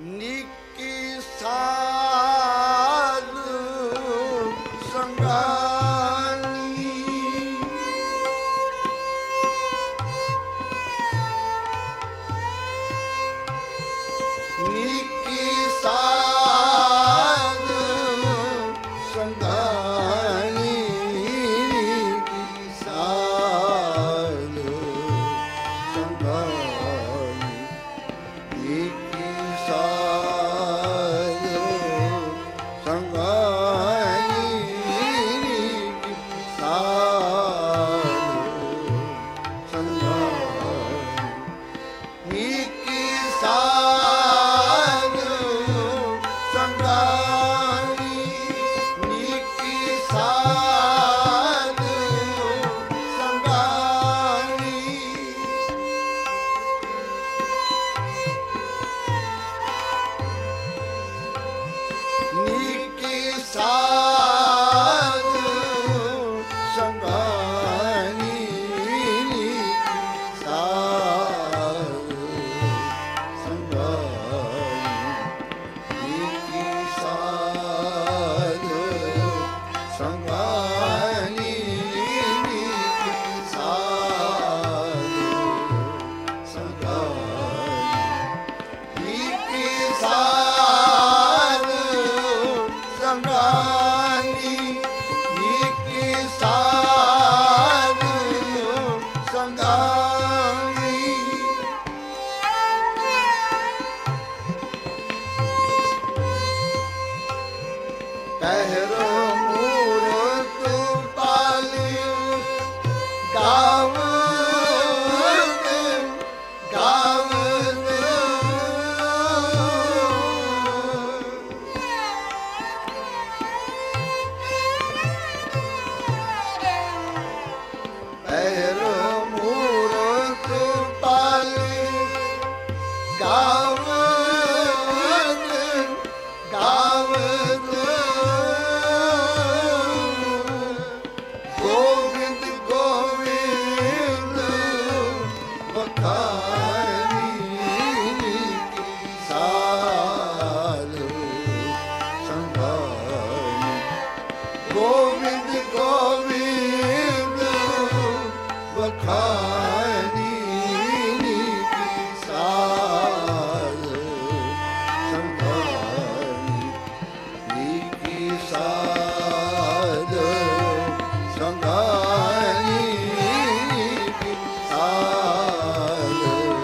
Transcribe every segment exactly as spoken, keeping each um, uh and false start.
ਨੀਕੀ ਸਾਧ ਸੰਗਾਨੀ ਨੀਕੀ ਸਾਧ ਸੰਗਾਨੀ ਨੀਕੀ ਸਾਧ ਸੰਗਾਨੀ ਨੀਕੀ ਸਾਧ ਸੰਗਾਨੀ ਨੀਕੀ ਸਾਧ ਸੰਗਾਨੀ ਨੀਕੀ ਸਾਧ ਸੰਗਾਨੀ ਨੀਕੀ ਸਾਧ ਸੰਗਾਨੀ ਨੀਕੀ ਸਾਧ ਸੰਗਾਨੀ ਨੀਕੀ ਸਾਧ ਸੰਗਾਨੀ ਨੀਕੀ ਸਾਧ ਸੰਗਾਨੀ ਨੀਕੀ ਸਾਧ ਸੰਗਾਨੀ ਨੀਕੀ ਸਾਧ ਸੰਗਾਨੀ ਨੀਕੀ ਸਾਧ ਸੰਗਾਨੀ ਪਹਿਰ ਮੂਰਤ ਪਾਲਿਓ ਗਾਵਤ ਗਾਵਤ ਪਹਿਰ ਮੂਰਤ ਪਾਲਿਓ ਗਾਵਤ ਗਾਵਤ ਗੋਬਿੰਦ ਗੋਬਿੰਦ ਬਖਾਨੀ ਨੀਕੀ ਸਾਧ ਸੰਗਾਨੀ ਗੋਬਿੰਦ ਗੋਬਿੰਦ ਬਖਾਨੀ ਨੀਕੀ ਸਾਧ ਸੰਗਾਨੀ ਨੀਕੀ ਸਾਧ ਸੰਗਾਨੀ ਨੀਕੀ ਸਾਧ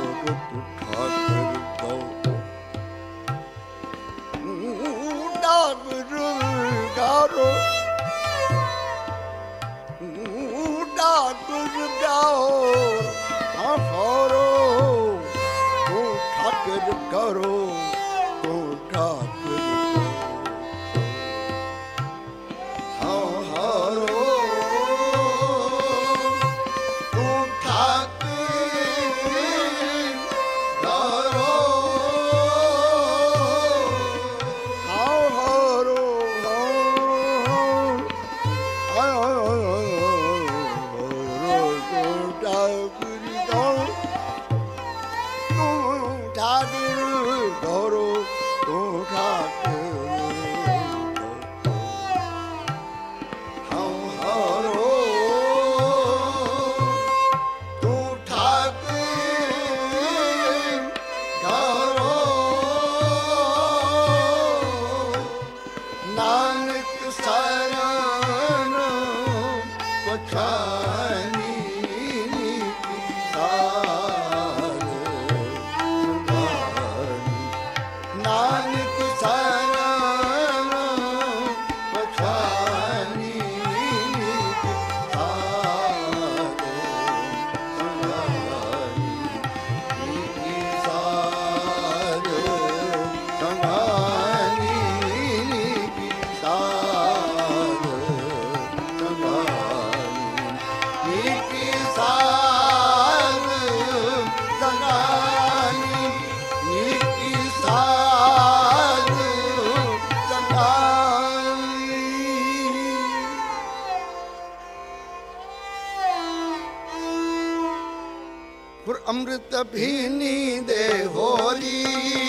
अमृत भीनी दे होरी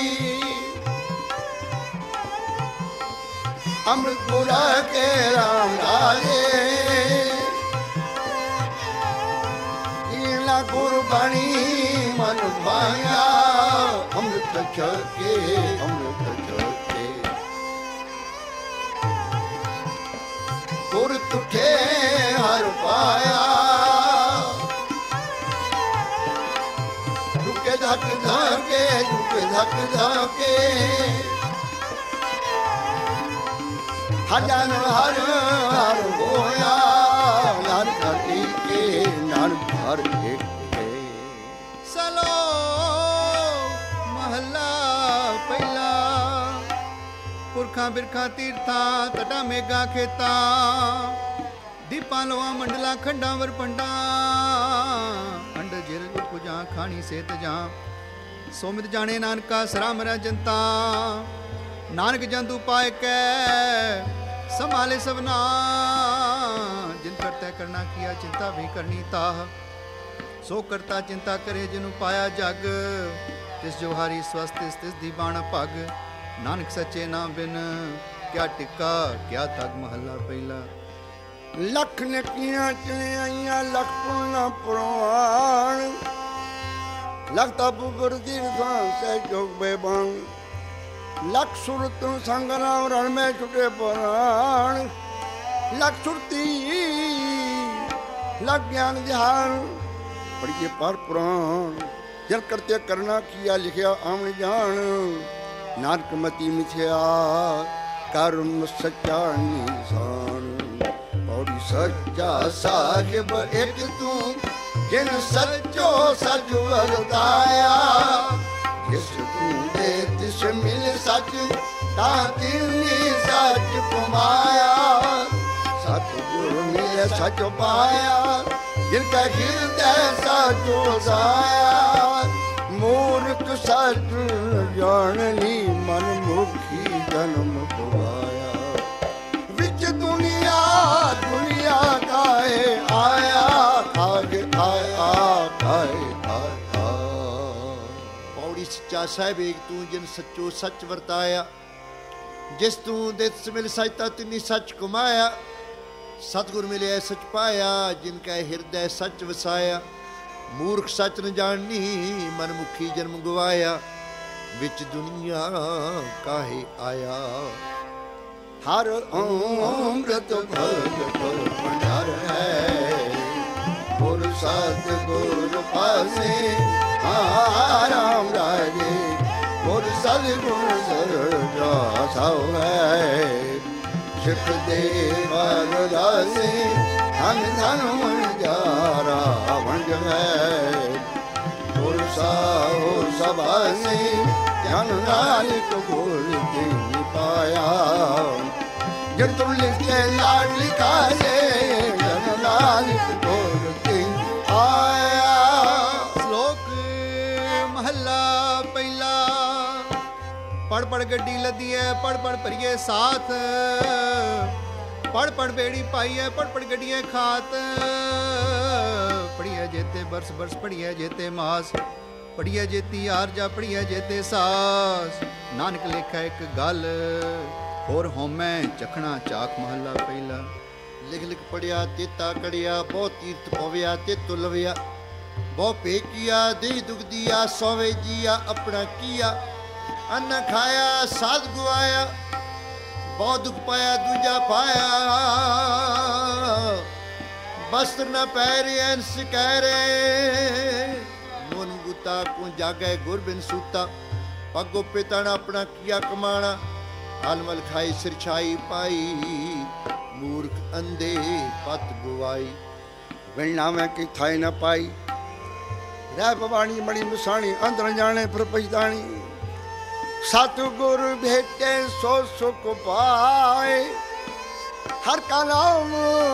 अमृत पुरा के राम डाले कीला गुरबाणी मन पाया अमृत छके अमृत छके गुर तुठे हर पाया धक धके झुके धक धके हजान हर हर होया हर कटी के नर हर एक सलो महला पहला पुरखा बिरखा तीर्था तटा मेघा खेता दीपालवा मंडला खंडावर पंडा अंड जिल पूजा खानी सेत जा सोमित जाने नानका सराम रै जनता नानक जंतु पाए कै संभाले सबना जिन करते करना किया चिंता भी करनी ताह सो करता चिंता करे जिनु पाया जग तिस जो हारी स्वस्थ तिस दी बाण पग नानक सच्चे नाम बिन क्या टिक्का क्या तग महला पहला लख नकियां चले आइया लख पुना पुराण लख तप तीर्था से जोग बेबान लख सुरत संग्राम रण में छुटे पुराण लख सुरती लख ज्ञान ध्यान पढ़िए पर पुराण जल करते करना किया लिखया आम जान नानक मती मिथ्या करुण सच्चा निशान सच्चा साहिब एक तू जिन सच्चो सच वरताया जिस तू दे तिस मिल सच तातिनी सच कुमाया सतगुर मिले सच पाया जिनका हृदय सच साया मूर्ख सच जाननी मन मुखी जन्म गवाया विच दुनिया दुनिया काहे आया काहे आया काहे आया पौड़ी सच्चा साहिब एक तू जिन सच्चो सच वरताया जिस तू दिस मिल सचता तिनी सच कुमाया सतगुर मिले सच पाया जिनका हृदय सच वसाया मूर्ख सच न जाननी मनमुखी जन्म गवाया विच दुनिया काहे आया हर अमृत भगत भंडार है ਗੁਰ ਸਤ ਗੁਰ ਪਾਸੇ ਰਾਮ ਰਾਜੇ ਗੁਰ ਸਤ ਗੁਰ ਸਰਜਾ ਸਵੈ ਸਿੱਖ ਦੇ ਵਰ ਰਾਸੇ ਧਨ ਧਨ ਮਨ ਜਾਰਾ ਵੰਜੈ ਗੁਰ ਸਾਹੁ ਸਭਾਸੇ ਧਨ ਨਾਨਕ ਗੁਰ ਕੀ ਪਾਇਆ ਜੇ ਤੁਮ ਲਿਖੇ ਲਾਡ ਲਿਖਾਏ ਧਨ ਨਾਨਕ ਗੁਰ ਕੀ ਆਇਆ। ਸ਼ਲੋਕ ਮਹੱਲਾ ਪਹਿਲਾ। ਪੜ ਪੜ ਗੱਡੀ ਲੱਦੀ ਐ, ਪੜ ਪੜ ਭਰੀਏ ਸਾਥ, ਪੜ ਪੜ ਬੇੜੀ ਪਾਈਐ, ਪੜ ਪੜ ਗੱਡੀਏ ਖਾਤ, ਪੜੀਐ ਜੇਤੇ ਬਰਸ ਬਰਸ, ਪੜੀਐ ਜੇਤੇ ਮਾਸ, ਪੜੀਐ ਜੇਤੀ ਆਰਜਾ, ਪੜੀਐ ਜੇਤੇ ਸਾਸ। ਨਾਨਕ ਲੇਖਾ ਇੱਕ ਗੱਲ, ਹੋਰ ਹਉਮੈ ਚਖਣਾ ਚਾਕ। ਮਹੱਲਾ ਪਹਿਲਾ। ਲਿਖ ਲਿਖ ਪੜਿਆ ਤੇਤਾ ਕੜਿਆ, ਬਹੁ ਤੀਰਥ ਪਵਿਆ ਤੇ ਤੁਲਵਿਆ, ਬਹੁ ਪੇਕੀਆ ਦੇ ਦੁਖਦੀਆ, ਸੋਵੇ ਜੀਆ ਆਪਣਾ ਕੀਆ, ਅੰਨ ਖਾਇਆ ਸਾਧ ਗੁਆਇਆ, ਬਹੁ ਦੁਖ ਪਾਇਆ ਦੂਜਾ ਪਾਇਆ, ਬਸਤਰ ਨ ਪੈਰੇ ਅੰਸ ਕਹਿਰੇ, ਮਨ ਗੁਤਾ ਕੋ ਜਾਗੈ ਗੁਰ ਬਿਨ ਸੂਤਾ, ਪੱਗੋ ਪਿਤਣ ਆਪਣਾ ਕੀਆ ਕਮਾਣਾ, ਆਲਮਲ ਖਾਈ ਸਿਰ ਛਾਈ ਪਾਈ, ਮੂਰਖ ਅੰਧੇ ਪਤ ਗੁਆਈ, ਵਿਣਨਾ ਮੈਂ ਕਿ ਥਾਈ ਨਾ ਪਾਈ, ਰਹਿ ਭਵਾਨੀ ਮੜੀ ਮਸਾਣੀ, ਅੰਦਰ ਜਾਣੇ ਫਿਰ ਪਛਤਾਣੀ, ਸਤਿਗੁਰ ਭੇਟੇ ਸੋ ਸੁਖ ਪਾਏ, ਹਰ ਕਾ ਨਾਮ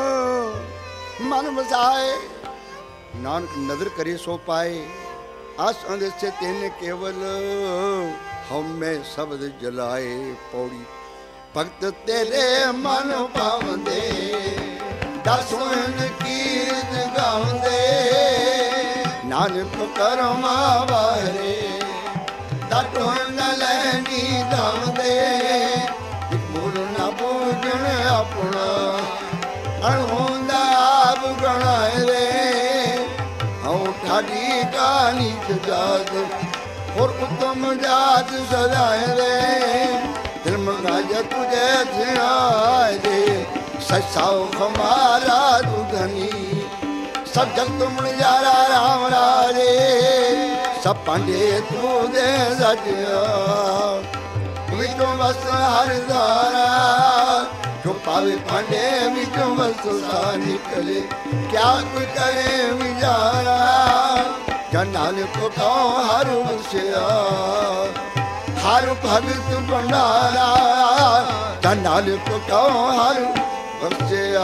ਮਨ ਵਸਾਏ, ਨਾਨਕ ਨਦਰ ਕਰੇ ਸੋ ਪਾਏ, ਆਸ ਅੰਦੇ ਸੇ ਤੈਨੇ ਕੇਵਲ ਹਉਮੈ ਸ਼ਬਦ ਜਲਾਏ। ਪੌੜੀ ਭਗਤ ਤੇਰੇ ਮਨ ਪਾਵੰਦੇ, ਦਸਵਨ ਕੀਰਤ ਗਾਉਂਦੇ, ਨਾਨਕ ਕਰਮਾ ਵਾਰੇ, ਡਾਟੋ ਨ ਲੈਣੀ ਦਮਦੇ, ਮੂਲ ਨਾ ਬੂਝਣ ਆਪਣਾ, ਅਣਹੋਂਦਾ ਆਪ ਗਣਾਏ ਰੇ, ਹਉ ਠਾਡੀ ਕਾ ਨੀਚ ਜਾਤ, ਹੋਰ ਉਤਮ ਜਾਤ ਸਦਾਏ ਰੇ, ਧਰਮ ਰਾਜ ਤੁਝੇ ਧਿਆਏ ਦੇ, ਸਸਾਉ ਖਮਾਰਾ ਦੁਧਨੀ, ਸਭ ਜਗ ਤੁਮ ਨਜ਼ਾਰਾ ਰਾਮ ਰਾਜੇ, ਸਭ ਪਾਂਡੇ ਤੂੰ ਦੇ ਸਜਿਆ, ਵਿੱਚੋਂ ਵਸ ਹਰ ਦਾਰਾ, ਜੋ ਪਾਵੇ ਪਾਂਡੇ ਵਿੱਚੋਂ ਵਸ ਸਾ ਨਿਕਲੇ, ਕਿਆ ਕੋਈ ਕਰੇ ਵਿਚਾਰਾ, ਜਨ ਨਾਨਕ ਕਉ ਹਰ ਵਸਿਆ, ਹਰ ਭਗਤ ਭੰਡਾਰਾ, ਜਨ ਨਾਨਕ ਕਉ ਹਰ ਵਸਿਆ।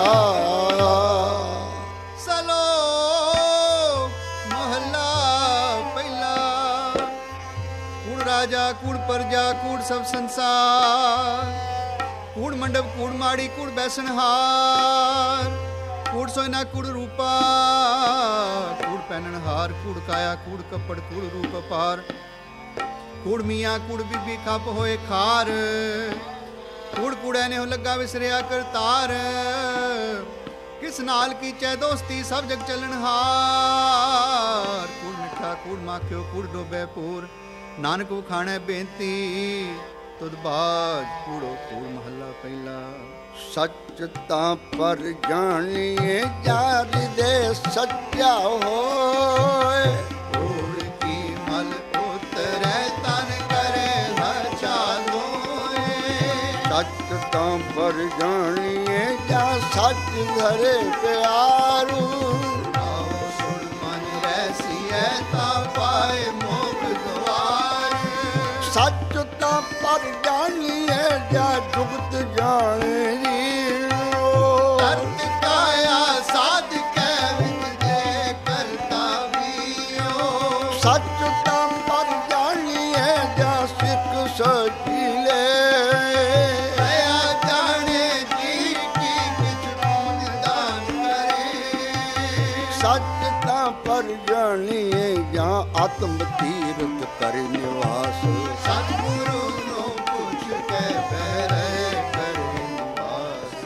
ਰਾਜਾ ਕੂੜ ਪਰਜਾ ਕੂੜ ਸਭ ਸੰਸਾਰ, ਕੂੜ ਮੰਡਪ ਕੂੜ ਮਾੜੀ ਕੂੜ ਬੈਸਣਹਾਰ, ਕੂੜ ਸੋਇਨਾ ਕੂੜ ਰੂਪਾ, ਕੂੜ ਪਹਿਨਣਹਾਰ, ਕੂੜ ਕਾਇਆ ਕੂੜ ਕੱਪੜ, ਕੂੜ ਰੂਪ ਅਪਾਰ, ਕੂੜ ਮੀਆਂ ਕੂੜ ਬੀਬੀ ਖੱਪ ਹੋਏ ਖਾਰ, ਕੂੜ ਕੂੜੈ ਨੇ ਹੋ ਲੱਗਾ ਵਿਸਰਿਆ ਕਰਤਾਰ, ਕਿਸ ਨਾਲ ਕੀਚੈ ਦੋਸਤੀ ਸਭ ਜਗ ਚੱਲਣਹਾਰ, ਕੂੜ ਮਿੱਠਾ ਕੂੜ ਮਾਖਿਓ ਕੂੜ ਡੋਬੈ ਪੂਰ, ਨਾਨਕ ਵਖਾਣੈ ਬੇਨਤੀ ਤੁਧ ਬਾਜ ਕੂੜੋ ਕੂੜ। ਮਹੱਲਾ ਪਹਿਲਾ। ਸੱਚ ਤਾਂ ਪਰ ਜਾਣੀਏ ਜਾਰ ਦੇ ਸੱਚਾ ਹੋਏ, ਕੂੜ ਕੀ ਮਲ ਉਤਰੈ ਤਨ ਕਰੇ ਹਛਾ ਲੋਏ, ਸੱਚ ਤਾਂ ਪਰ ਜਾਣੀਏ ਜਾ ਸੱਚ ਧਰੇ ਪਿਆਰੂ, ਆਓ ਸੁਣ ਮਨ ਰਹਿਸੀਐ ਤਾਂ ਪਾਏ ਮੋਖ ਦੁਆਰ, ਸੱਚ ਤਾਂ ਪਰ ਜਾਣੀਏ ਜਾ ਜੁਗਤ ਜਾਣੇ ਰੀਓ, ਧਰਤ ਕਾਇਆ ਸਾਧ ਕੈ ਵਿੱਚ ਦੇ ਕਰਤਾ ਵੀਓ, ਸੱਚ ਤਾਂ ਪਰ ਜਾਣੀਏ ਜਾ ਸਿੱਖ ਸਜੀਲੇ, ਦਇਆ ਜਾਣੇ ਜੀ ਕੀ ਕਿਛ ਪੁੰਨ ਦਾਨ ਕਰੇ, ਸੱਚ ਤਾਂ ਪਰ ਜਾਣੀਏ ਜਾਂ ਆਤਮ ਤੀਰਥ ਕਰੇ ਨਿਵਾਸ, ਸਤਿਗੁਰੂ ਨੂੰ ਪੁੱਛ ਕੇ ਬਹਿਰੇ ਕਰੇ ਨਿਵਾਸ,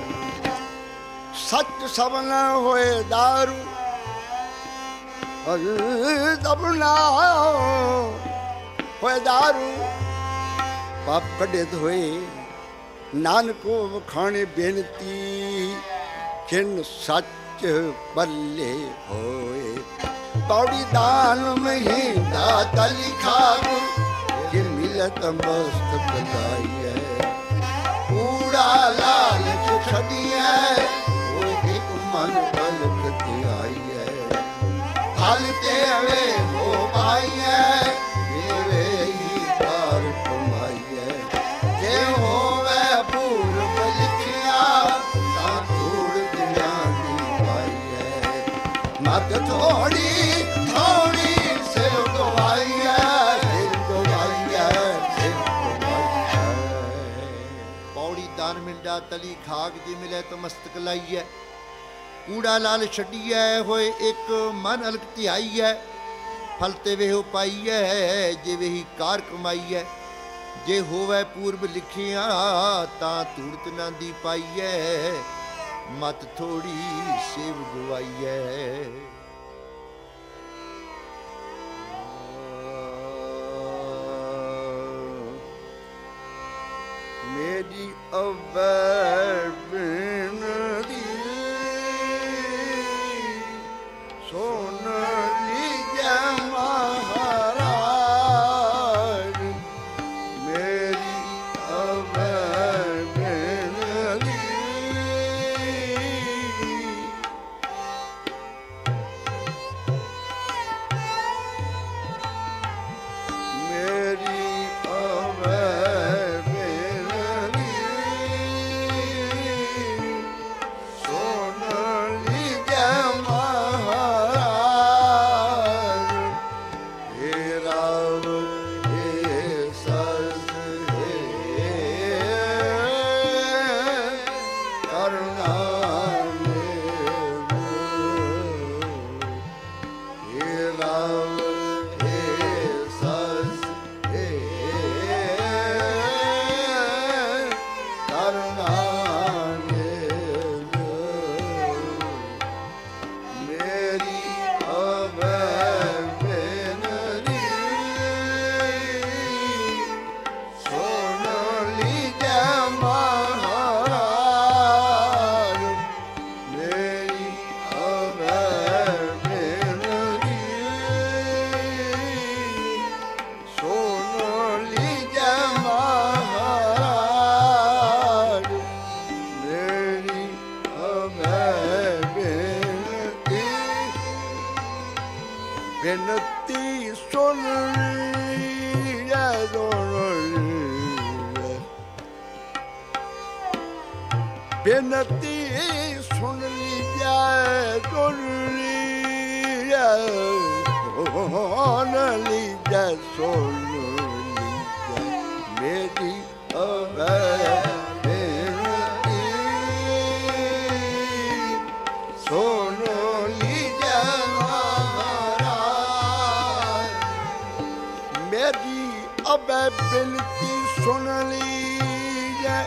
ਸੱਚ ਸਭਨਾ ਹੋਏ ਦਾਰੂ, ਅਜ ਸਭਨਾ ਹੋਏ ਦਾਰੂ, ਪਾਪ ਕੱਢੇ ਹੋਏ ਨਾਨਕੋ ਵਖਾਣੇ ਬੇਨਤੀ, ਕਿਨ ਸੱਚ बिच बल्ले होए। पौड़ी दान महींदा तली खाग जे मिलत मस्तक लाई है। कूड़ा लालच छड़ी है वो एक मन पलक ते आई है। फल ते वे हो पाई है देवे ही पार कमाई है। जे होवे पूर्व लिखिया तां धूड़ दुनिया दी पाई है। मत थोड़ी थोड़ी सिर गवाई है सिर गवाई है सिर गवाई है। पौड़ी दान मिंडा तली खाग जी मिले तो मस्तक लाई है। कूड़ा लाल छड़ी है होए एक मन अलग धियाई है। फल ते वेहो पाई है जे वेही कार कमाई है। जे होवे पूर्व लिखिया तां धूड़त ना दी पाई है। मत थोड़ी सेव गवाई है। मेरी अवैर बिनती सुन लीजिए महाराज। मेरी अवैर बिनती मेरी अवैर बिनती सुन लीजिए महाराज। हे राव हे सस हे करुणा मेरे। हे राव हे सस हे करुणा मेरे। मेरी अवैर बिनती सुन लीजिए महाराज। मेरी अवैर बिनती सुन लीजिए महाराज। मेरी अवैर बिनती बिनती सुन लीजिए सुन लीजिए। बिनती सुन लीजिए सुन लीजिए सुन लीजिए सुन लीजिए। मेरी अवैर बिनती सुन लीजिए महाराज। मेरी अवैर बिनती सुन लीजिए।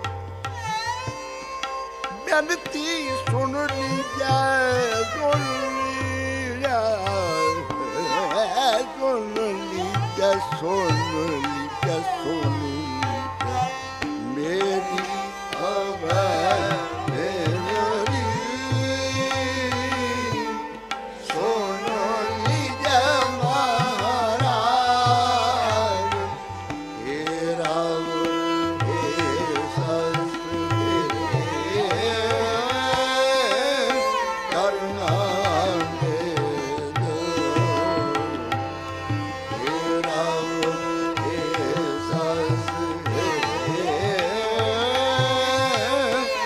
बिनती सुन लीजिए सुन लीजिए सुन लीजिए सुन लीजिए सुन लीजिए। मेरी अवैर बिनती सुन लीजिए महाराज। हे राव हे सस हे करुणा मेरे। हे राव हे सस हे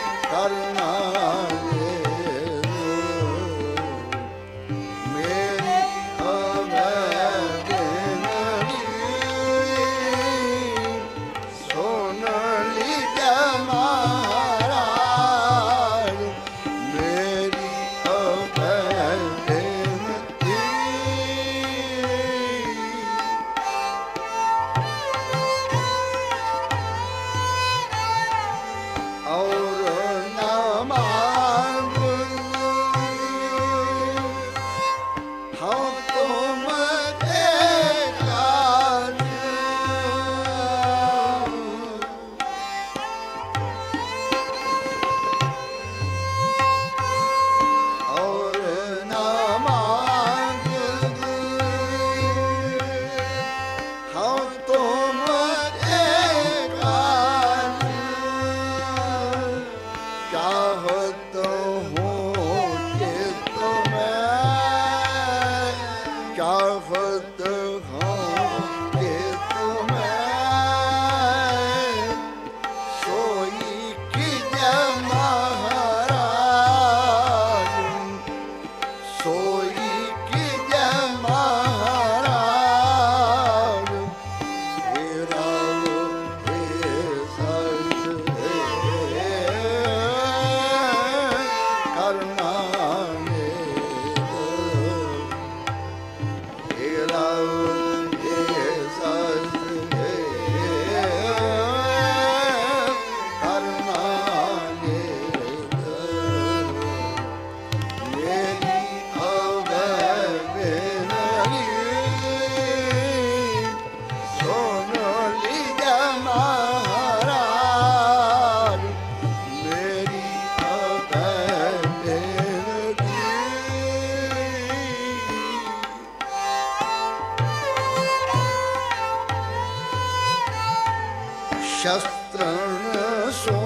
ਸ਼ਸਤਰਨ ਸੋ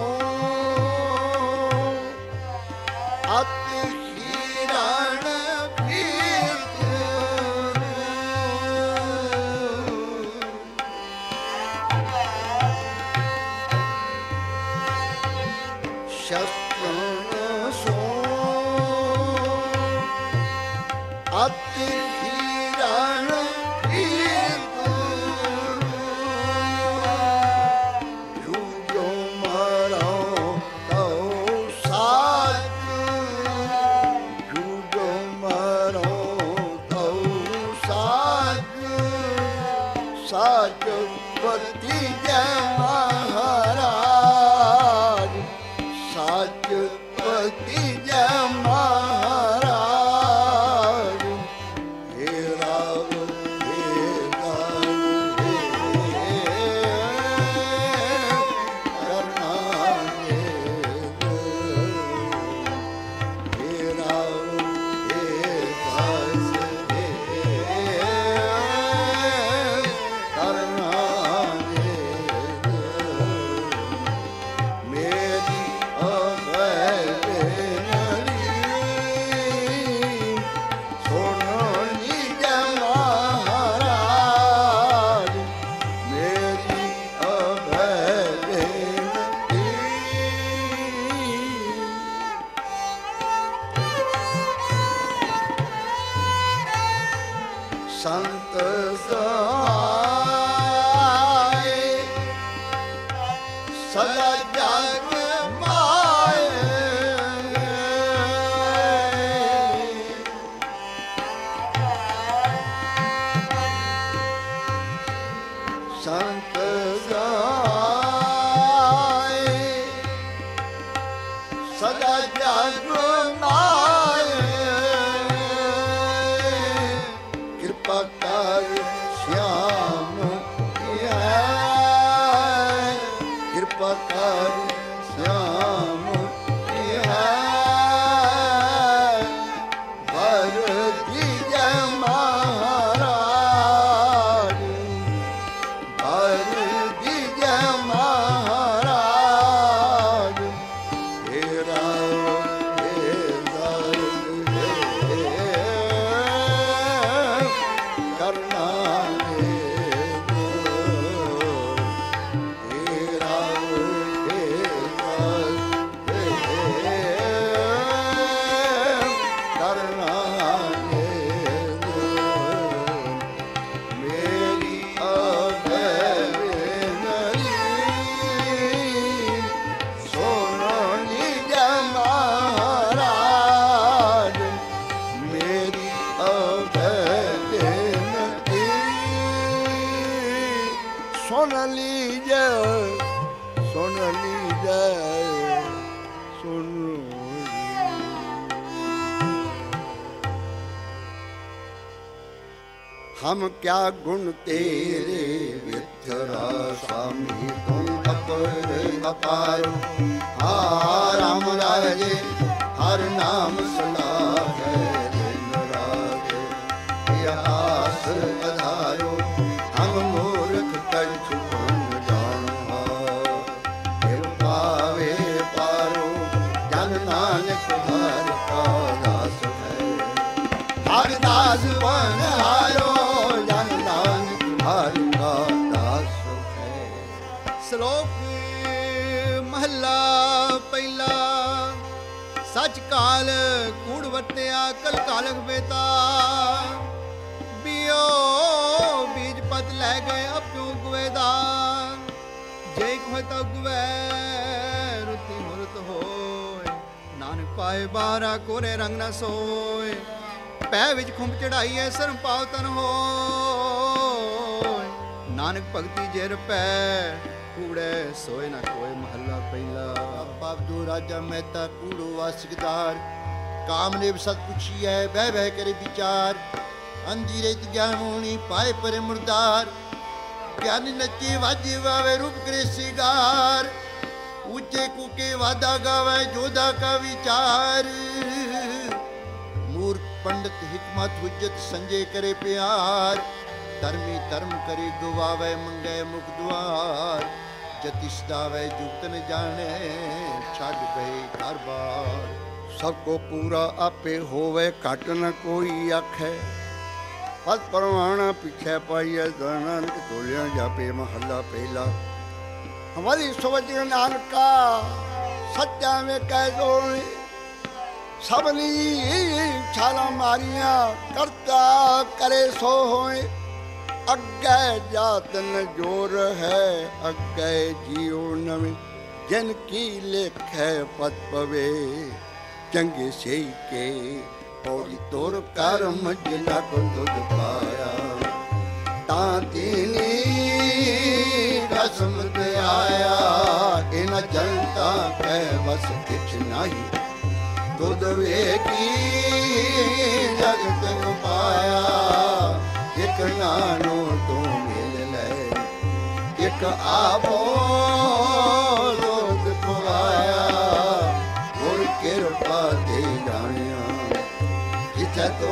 ਅਤਿ ਹੀਰਣ ਕੀਰਤ ਸ਼ਸਤਰਨ ਸੋ ਅਤਿ ਹੀਰਣ ਸਾਚਪਤੀ ਜੈ ਮਹਾਰਾਜ ਸਾਚਪਤੀ ਜੈ ਮਹਾਰਾਜ ਹੇ ਰਾਮ ਹੇ ਦਾਨ ਹੇ ਕਰਨਾ ਹੇ ਰਾਮ ਹੇ ਦਾਸ ਸੰਤ ਸਹਾਇ ਸਦਾ ਜਗ ਮਾਏ ਸੰਤ ਸਹਾਇ ਸਦਾ ਜਗ ਮਾਏ ਕਿਰਪਾ ਕਰ ਸ਼ਿਆਮ ਹੈ ਕਿਰਪਾ ਕਰ ਸ਼ਿਆਮ ਹੈ ਵਰ ਦੀਜੈ ਮਹਾਰਾਜ ਵਰ ਦੀਜੈ ਮਹਾਰਾਜ ਹੇ ਰਾਮ ਹੇ ਦਾਸ ਕਰਨਾ ਹੇ ਰਾਮ ਹੇ ਦਾਸ ਕਰਨਾ ਹੇ ਮੇਰੀ ਅਬੈ ਬੇਨਤੀ ਸੋਨੀ ਜੈ ਮਹਾਰਾਜ ਮੇਰੀ ਅਬੈ ਸੁਣ ਲੀਜੈ ਸੁਣ ਲੀਜੈ ਸੁਣ ਹਮ ਕਿਆ ਗੁਣ ਤੇਰੇ ਵਿਥਰਾ ਸਾਮੀ ਤੂੰ ਅਪਰ ਅਪਾਰ ਆ ਰਾਮ ਰਾਜੇ ਹਰ ਨਾਮ ਸਲਾਹੈ ਦਿਨ ਰਾਤ ਆਸ ਅਧਾਰੋ ਹਮ ਮੂਰਖ ਕੰਠ ਗੁਣ ਜਾਣਾ ਫਿਰ ਪਾਵੇ ਪਾਰੋ ਜਨ ਨਾਨਕ ਹਰਿ ਕਾ ਦਾਸ ਹੈ ਹਰਿ ਦਾਸ ਬਨ ਹਾਰੋ ਜਨ ਨਾਨਕ ਹਰਿ ਕਾ ਦਾਸ ਹੈ। ਸ਼ਲੋਕ ਮਹੱਲਾ ਪਹਿਲਾ ਸੱਚ ਕਾਲ ਕੂੜ ਵਰਤਿਆ ਕਲ ਕਾਲਕ ਬੇਤਾ ਬਿਓ ਬੀਜ ਪਤ ਲੈ ਗਏ ਅਪਿਉ ਗੁਵੇਦਾ ਜੇ ਕੋਈ ਤਾ ਗੁਵੇ ਰੁਤੀ ਮੁਰਤ ਹੋਏ ਨਾਨਕ ਪਾਏ ਬਾਰਾ ਕੋਰੇ ਰੰਗ ਨਾ ਸੋਏ ਪੈ ਵਿੱਚ ਖੁੰਬ ਚੜਾਈਏ ਸਰਮ ਪਾਉ ਤਨ ਹੋਏ ਨਾਨਕ ਭਗਤੀ ਜਿਰ ਪੈ ਕੂੜੇ ਸੋਏ ਨਾ ਕੋਏ ਮਹੱਲਾ ਪਹਿਲਾ ਬਾਬਦੂ ਰਾਜਾ ਮਹਿਤਾ ਕੂੜੋ ਵਾਸਿਕਦਾਰ ਕਾਮਨੇਵ ਸਤ ਪੁੱਛੀਐ ਬਹਿ ਬਹਿ ਕਰੇ ਵਿਚਾਰ ਅੰਧੀ ਰੇਤ ਗਿਆਨ ਹੋਣੀ ਪਾਏ ਪਰੇ ਮੁਰਦਾਰ ਗਿਆਨੀ ਨੱਚੇ ਵਾਜੇ ਵਾਵੇ ਰੂਪ ਕਰੇ ਸਿਗਾਰ ਉੱਚੇ ਕੂਕੇ ਵਾਦਾ ਗਾਵੇ ਜੋਧਾ ਕਾ ਵਿਚਾਰ ਮੂਰਖ ਪੰਡਤ ਹਿਕਮਤ ਹੁਜਤ ਸੰਜੇ करे प्यार धर्मी धर्म करे गवावे मंगे मुख द्वार जति सदावे जुगत न जाने छड़ गए घर बार। सबको पूरा आपे होवे घट न कोई आखे पद परवाना पीछे पाइए नानक तोलिया जापे महला पहला हमारी सोच नानका सच्चा में कह दो सबनी छाला मारिया करता करे सो होए अगे जात न जोर है अगे जियो नवे जिन की लेख है पद पवे चंगे से के पौड़ी तोर कर्म जिना को दुध पाया तांतीनी रस्म ते आया इन जनता के बस किछ नहीं दुध वेगी जगत को पाया एक नानो तो मिल ले एक आवो दुध खुआया कृपा दे जानिया जिथे तो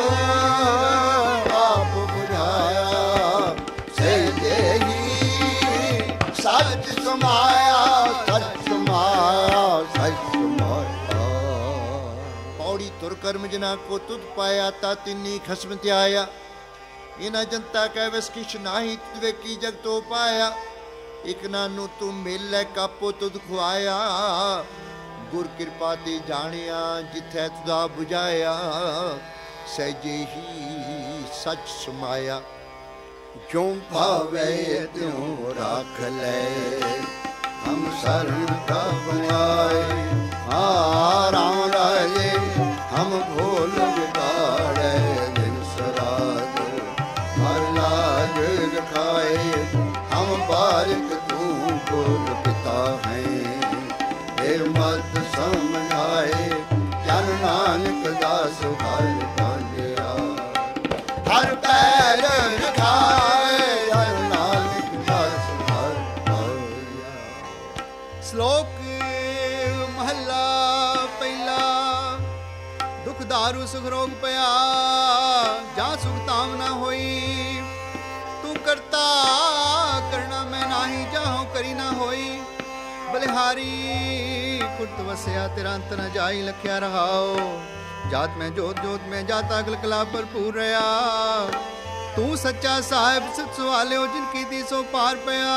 आप बुझाया से देही सच समाया सच समाया सच समाया। पौड़ी तुर कर्म जना को तुद पाया ता तिन्नी खसम ते आया इना जनता कह वस किश नाही तुद वेकी जग तो पाया एक नानू तू मिल लै कापो तुद खुआया गुर कृपा ते जानिया जिथे तुदा बुझाया सहजे ही सच समाया। जो भावे त्यों राख ले हम शरण का बनाए हाँ राम राजे हम भूल बिगाड़े दिन सराग हर लाज रखाए हम बारिक तू गुर पिता हैं मत समझाए जन नानक दास हर पांडिया हर पैर रखाए हर नानक दास हर पांडिया। श्लोक महला पहला दुख दारू सुख रोग पया जा सुख ताम ना होई तू करता करना मैं नाही जाहूं करी ना होई बलिहारी खुद वसया तेरा अंत न जाई लख्या रहाओ जात में जोत जोत में जाता अगल कला भरपूर रहा तू सच्चा साहिब सच सवाले जिनकी दी सो पार पया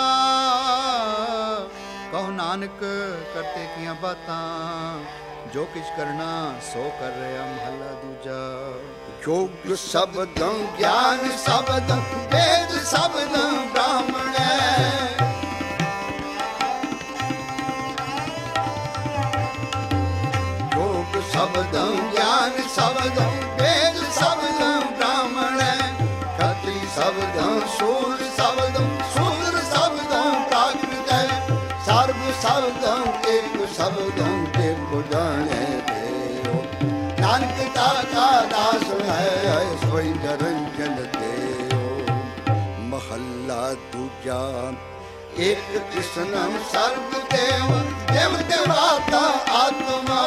कहो नानक करते किया बातां जो किछ करना सो कर रहा महला दूजा। योग शब्दं ज्ञान शब्दं वेद शब्दं ब्राह्मण शब्दं ज्ञान शब्दं वेद शब्दं ब्राह्मण क्षत्रि शब्दं शूर शब्दं शूद्र शब्दं प्राकृत सर्व शब्दं एक शब्दं एक जाने देव नानक दाता दास है सोई निरंजन देव। महला दूजा एक कृष्णं सर्व देव देव देवता आत्मा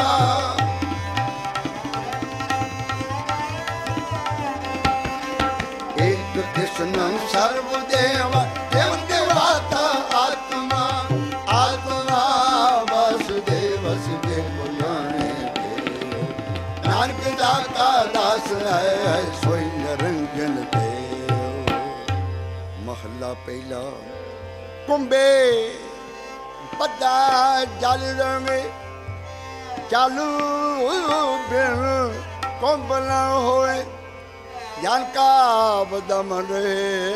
कृष्णं सर्वदेव देव देवता आत्मा आत्मा वासुदेव सुदेव जाने देव नानक दाता दास है सोई निरंजन देव। महला पहला कुंभे पदा जल रंग चालू बिन कुंभ न होए ज्ञान का बदम रे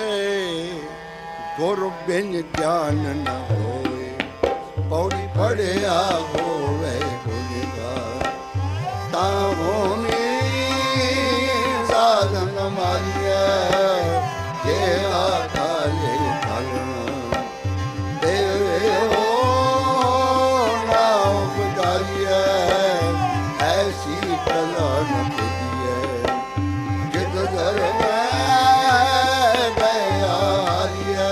गुर बिन ज्ञान न होए पौड़ी पढ़िया होवे गुनगा ताहोनी साधन मारिया ये आकाले फलना देवे हो नाम बुझारिया ऐसी कला न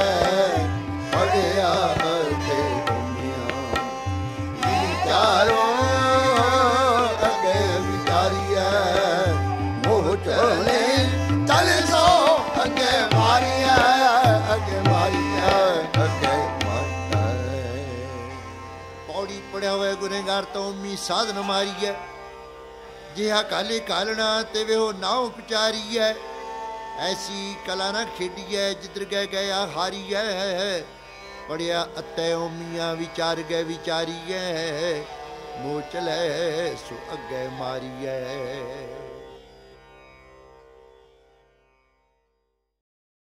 पढ़िया करते दुनिया विचारो ਪੜਿਆ ਹੋਇਆ ਗੁਨੇਗਾਰ ਤਾਂ ਉਮੀ ਸਾਧਨ ਮਾਰੀ ਹੈ। ਜਿਹਾ ਕਾਲੇ ਕਾਲਣਾ ਤੇ ਵੇਹੋ ਨਾਉ ਪਚਾਰੀ ਹੈ। ਐਸੀ ਕਲਾ ਨਾ ਖੇਡੀ ਹੈ ਜਿੱਧਰ ਗਏ ਗਿਆ ਹਾਰੀ ਹੈ। ਪੜਿਆ ਅਤੈ ਉਮੀਆਂ ਵਿਚਾਰ ਗਏ ਵਿਚਾਰੀ ਹੈ। ਮੋਹ ਚਲੇ ਸੋ ਅੱਗੇ ਮਾਰੀ ਹੈ।